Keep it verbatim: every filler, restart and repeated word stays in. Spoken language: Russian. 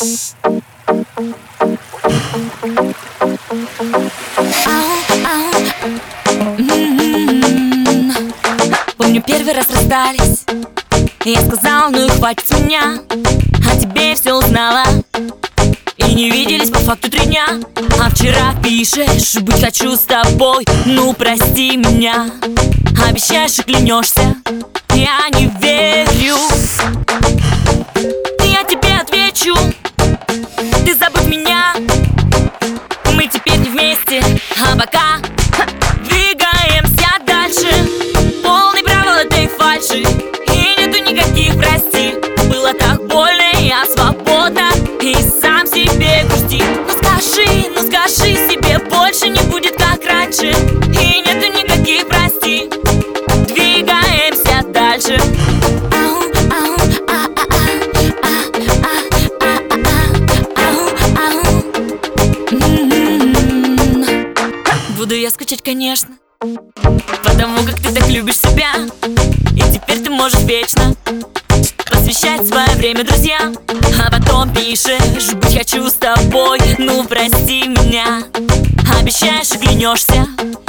Помню, первый раз расстались, я сказал, ну и хватит с меня. О тебе все узнала, и не виделись по факту три дня. А вчера пишешь, быть хочу с тобой, ну прости меня. Обещаешь и клянешься, я не верю. Я тебе отвечу, ты забудь меня. Мы теперь не вместе, а пока двигаемся дальше. Полный провал этой фальши, и нету никаких прости. Было так больно, я свободна, и сам себе грусти. Ну скажи, ну скажи себе, больше не будет как раньше, и нету никаких прости. Двигаемся дальше. Буду я скучать, конечно, потому как ты так любишь себя. И теперь ты можешь вечно посвящать свое время друзьям. А потом пишешь, быть хочу с тобой, ну прости меня. Обещаешь и клянешься,